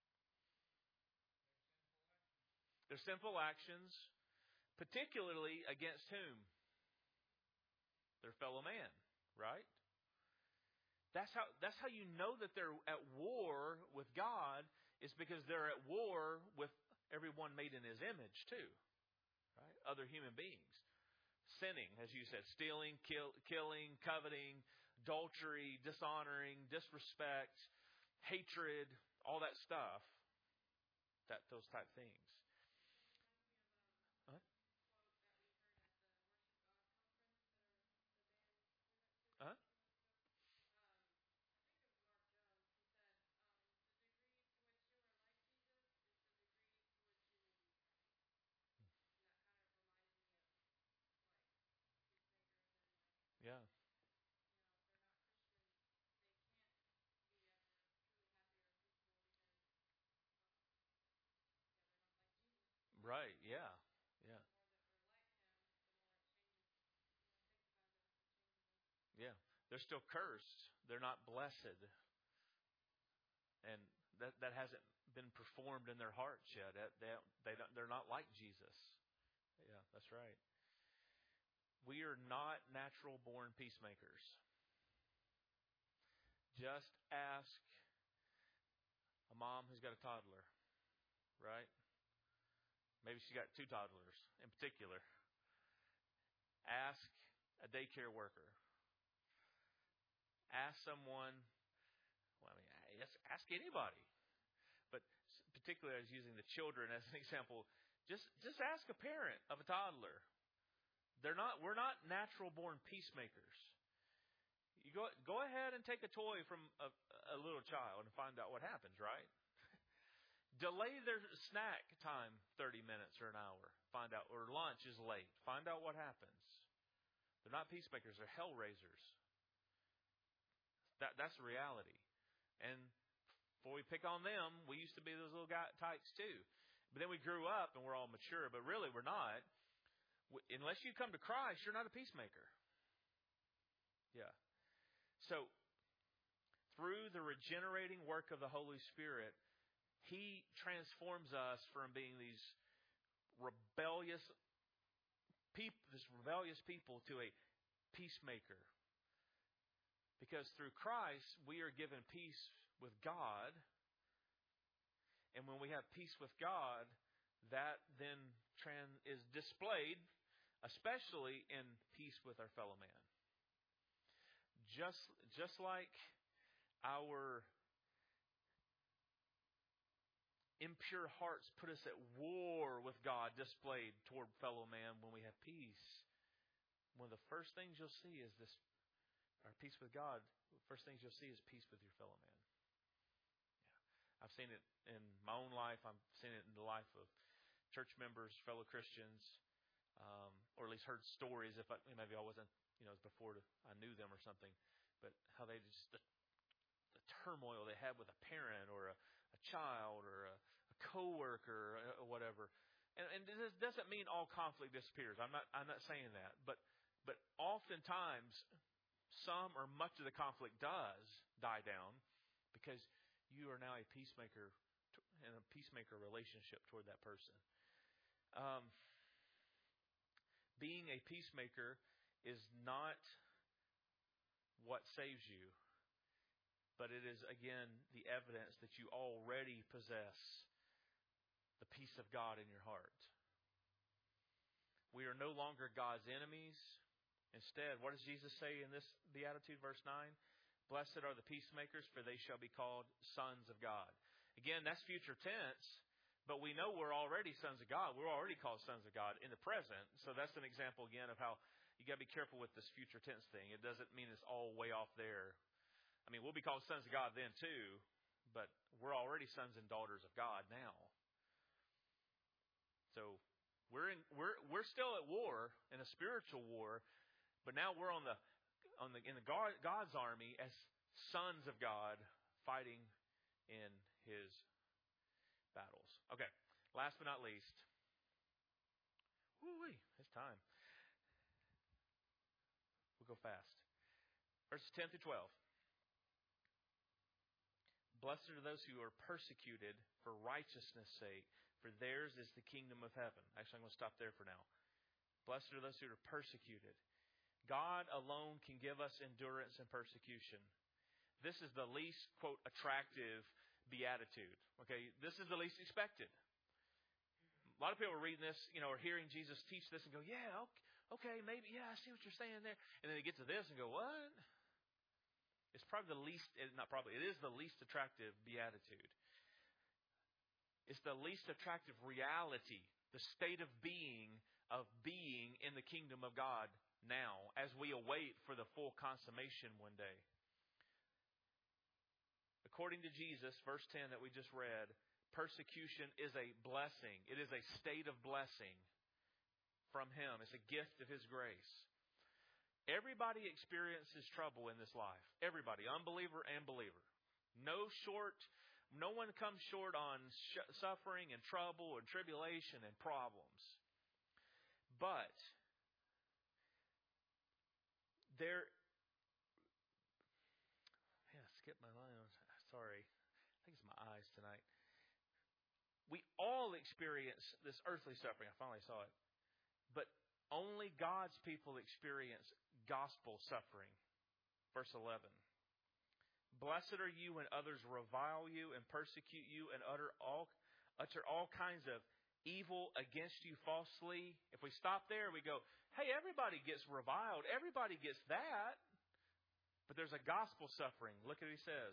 Speaker 1: Their sinful actions, particularly against whom? Their fellow man, right? That's how you know that they're at war with God, is because they're at war with everyone made in His image too, right? Other human beings. Sinning, as you said, stealing, killing, coveting, adultery, dishonoring, disrespect, hatred, all that stuff. Those type things. Uh-huh. Uh-huh. Yeah. Right. Yeah. Yeah. Yeah. They're still cursed. They're not blessed. And that hasn't been performed in their hearts yet. They're not like Jesus. Yeah, that's right. We are not natural born peacemakers. Just ask a mom who's got a toddler, right? Maybe she's got 2 toddlers in particular. Ask a daycare worker. Ask someone, ask anybody. But particularly I was using the children as an example. Just ask a parent of a toddler. We're not natural born peacemakers. You go ahead and take a toy from a little child and find out what happens, right? Delay their snack time 30 minutes or an hour. Find out, or lunch is late. Find out what happens. They're not peacemakers, they're hell raisers. That's the reality. And before we pick on them, we used to be those little tykes too. But then we grew up and we're all mature, but really we're not. Unless you come to Christ, you're not a peacemaker. Yeah. So, through the regenerating work of the Holy Spirit, He transforms us from being these rebellious people to a peacemaker. Because through Christ, we are given peace with God. And when we have peace with God, that then is displayed, especially in peace with our fellow man. Just like our impure hearts put us at war with God displayed toward fellow man, when we have peace, one of the first things you'll see is this, our peace with God. The first things you'll see is peace with your fellow man. Yeah. I've seen it in my own life. I've seen it in the life of church members, fellow Christians, or at least heard stories. Maybe I wasn't, before I knew them or something, but how they just the turmoil they have with a parent or a child or a coworker or whatever. And this doesn't mean all conflict disappears. I'm not saying that, but oftentimes some or much of the conflict does die down because you are now a peacemaker in a peacemaker relationship toward that person. Being a peacemaker is not what saves you, but it is, again, the evidence that you already possess the peace of God in your heart. We are no longer God's enemies. Instead, what does Jesus say in this Beatitude, verse 9? Blessed are the peacemakers, for they shall be called sons of God. Again, that's future tense, but we know we're already sons of God. We're already called sons of God in the present. So that's an example, again, of how you got to be careful with this future tense thing. It doesn't mean it's all way off there. I mean, we'll be called sons of God then too, but we're already sons and daughters of God now. So we're still at war, in a spiritual war, but now we're in God's army as sons of God, fighting in His battles. Okay, last but not least, it's time. We'll go fast. Verses 10 through 12. Blessed are those who are persecuted for righteousness' sake, for theirs is the kingdom of heaven. Actually, I'm going to stop there for now. Blessed are those who are persecuted. God alone can give us endurance in persecution. This is the least, quote, attractive beatitude. Okay, this is the least expected. A lot of people are reading this, are hearing Jesus teach this and go, yeah, okay, maybe, yeah, I see what you're saying there. And then they get to this and go, what? It's probably it is the least attractive beatitude. It's the least attractive reality, the state of being in the kingdom of God now, as we await for the full consummation one day. According to Jesus, verse 10 that we just read, persecution is a blessing. It is a state of blessing from Him. It's a gift of His grace. Everybody experiences trouble in this life. Everybody, unbeliever and believer. No one comes short on suffering and trouble and tribulation and problems. But I skipped my line. Sorry. I think it's my eyes tonight. We all experience this earthly suffering. I finally saw it. But Only God's people experience gospel suffering. Verse 11. Blessed are you when others revile you and persecute you and utter all kinds of evil against you falsely. If we stop there, we go, hey, everybody gets reviled. Everybody gets that. But there's a gospel suffering. Look at what he says.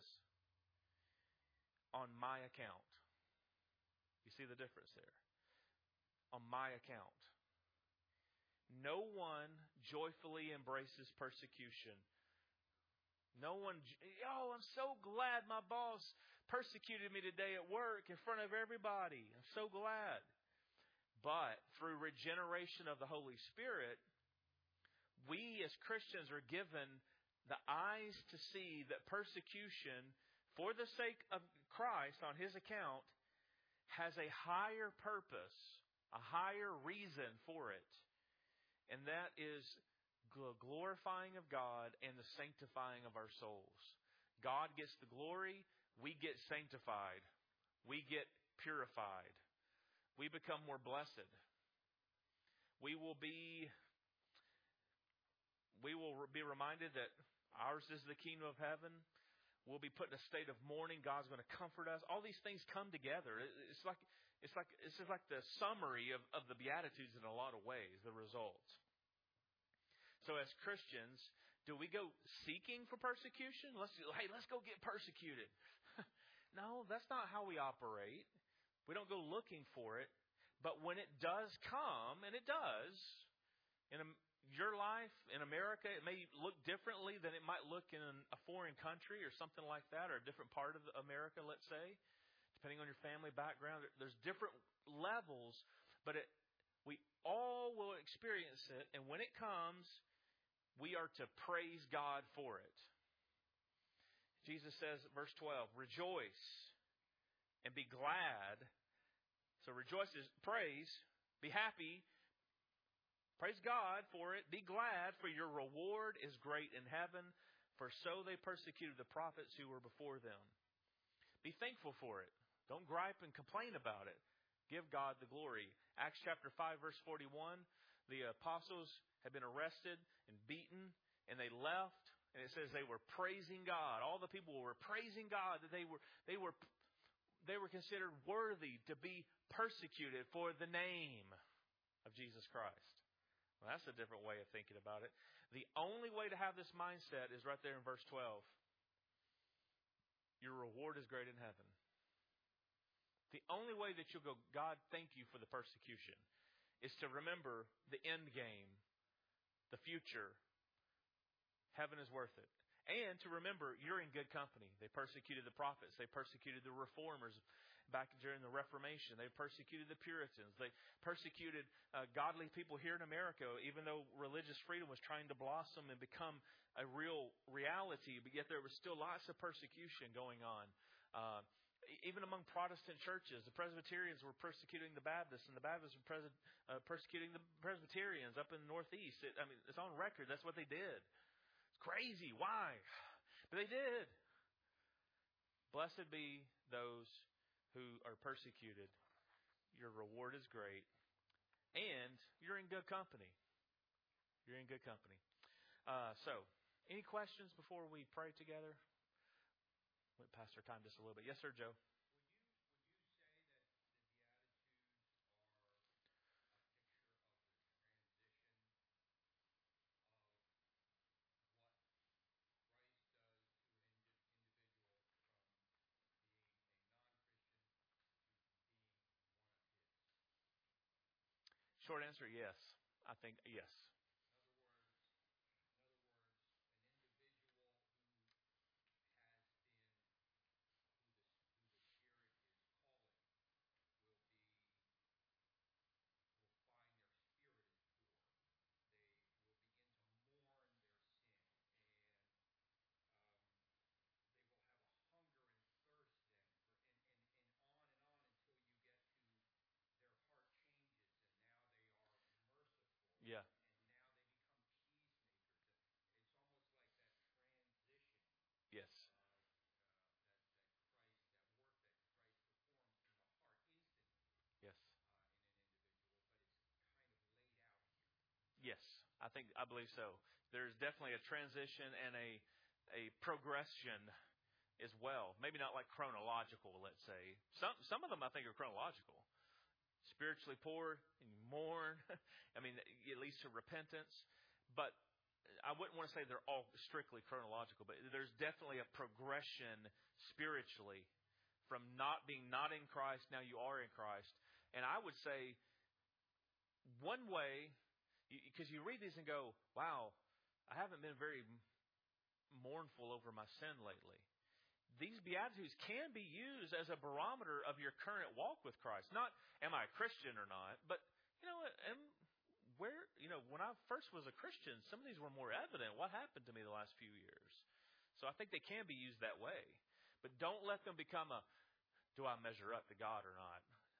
Speaker 1: On my account. You see the difference there? On my account. No one joyfully embraces persecution. No one, I'm so glad my boss persecuted me today at work in front of everybody. I'm so glad. But through regeneration of the Holy Spirit, we as Christians are given the eyes to see that persecution for the sake of Christ on His account has a higher purpose, a higher reason for it. And that is the glorifying of God and the sanctifying of our souls. God gets the glory, we get sanctified, we get purified, we become more blessed. We will be reminded that ours is the kingdom of heaven. We'll be put in a state of mourning. God's going to comfort us. All these things come together. It's just like the summary of the Beatitudes in a lot of ways, the results. So as Christians, do we go seeking for persecution? Let's go get persecuted. No, that's not how we operate. We don't go looking for it. But when it does come, and it does, in your life in America, it may look differently than it might look in a foreign country or something like that, or a different part of America, let's say, depending on your family background. There's different levels, but we all will experience it. And when it comes, we are to praise God for it. Jesus says, verse 12, rejoice and be glad. So rejoice is praise, be happy, praise God for it, be glad, for your reward is great in heaven, for so they persecuted the prophets who were before them. Be thankful for it. Don't gripe and complain about it. Give God the glory. Acts chapter 5, verse 41, the apostles had been arrested and beaten, and they left, and it says they were praising God. All the people were praising God, that they were considered worthy to be persecuted for the name of Jesus Christ. Well, that's a different way of thinking about it. The only way to have this mindset is right there in verse 12. Your reward is great in heaven. The only way that you'll go, God, thank you for the persecution, is to remember the end game, the future. Heaven is worth it. And to remember, you're in good company. They persecuted the prophets. They persecuted the reformers back during the Reformation. They persecuted the Puritans. They persecuted godly people here in America, even though religious freedom was trying to blossom and become a real reality. But yet there was still lots of persecution going on. Even among Protestant churches, the Presbyterians were persecuting the Baptists, and the Baptists were persecuting the Presbyterians up in the Northeast. It's on record. That's what they did. Crazy. Why? But they did. Blessed be those who are persecuted. Your reward is great. And you're in good company. You're in good company. So, any questions before we pray together? Went past our time just a little bit. Yes, sir, Joe.
Speaker 2: Would you say that the Beatitudes are a picture of the transition of what Christ does to an individual from being a non-Christian to being one of His?
Speaker 1: Short answer, yes. I think yes.
Speaker 2: In other words, an individual who has been, who the Spirit is calling, will find their spirit is poor. They will begin to mourn their sin, and they will have a hunger and thirst then, and on until you get to their heart changes, and now they are merciful.
Speaker 1: Yeah.
Speaker 2: And
Speaker 1: I believe so. There's definitely a transition and a progression as well. Maybe not like chronological, let's say. Some of them I think are chronological. Spiritually poor and you mourn. I mean, it leads to repentance. But I wouldn't want to say they're all strictly chronological, but there's definitely a progression spiritually from not in Christ, now you are in Christ. And I would say one way, because you read these and go, wow, I haven't been very mournful over my sin lately. These Beatitudes can be used as a barometer of your current walk with Christ. Not, am I a Christian or not? But, when I first was a Christian, some of these were more evident. What happened to me the last few years? So I think they can be used that way. But don't let them become do I measure up to God or not?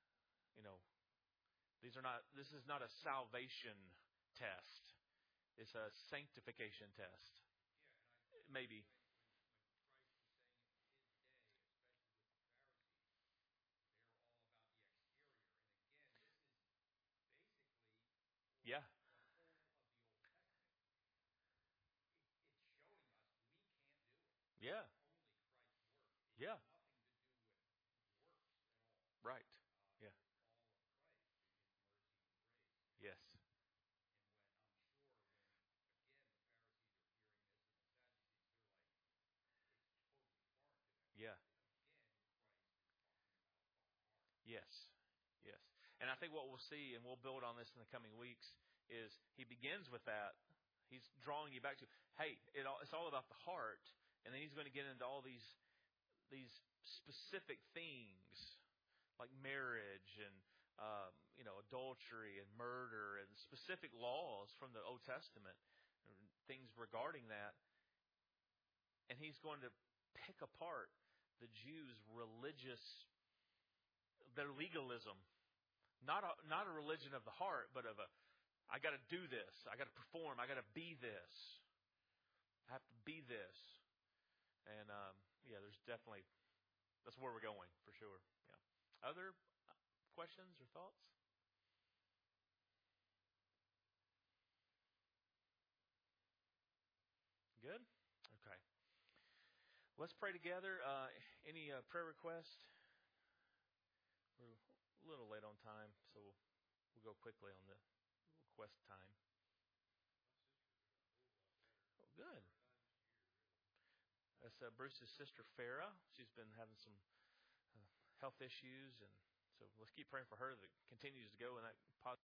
Speaker 1: This is not a salvation test. It's a sanctification test.
Speaker 2: Yeah, and I
Speaker 1: Maybe.
Speaker 2: When Christ was saying it in his day, especially with the Pharisees, they were all about the exterior. And again, this is basically
Speaker 1: Yeah.
Speaker 2: the whole of the Old Testament. It's showing us we can't do it.
Speaker 1: Yeah.
Speaker 2: It's only Christ's work. It
Speaker 1: Yeah.
Speaker 2: has nothing to do with works at all.
Speaker 1: Right. Yeah.
Speaker 2: It's all of Christ in his mercy and grace.
Speaker 1: Yes.
Speaker 2: And when I'm sure when again the Pharisees are hearing this and the Sadducees, they're like, it's totally foreign to them.
Speaker 1: Yeah.
Speaker 2: Again, Christ is talking about the heart.
Speaker 1: Yes. Yes. And I think what we'll see, and we'll build on this in the coming weeks, is he begins with that. He's drawing you back to, hey, it's all about the heart. And then he's going to get into all these specific things like marriage and, adultery and murder and specific laws from the Old Testament, and things regarding that. And he's going to pick apart the Jews' their legalism. Not a religion of the heart, but of I got to do this. I got to perform. I got to be this. I have to be this. And, there's definitely, that's where we're going for sure. Yeah. Other questions or thoughts? Good? Okay. Let's pray together. Any prayer requests? We're a little late on time, so we'll go quickly on the request time. Oh, good. That's Bruce's sister, Farah. She's been having some health issues, and so let's keep praying for her that continues to go in that positive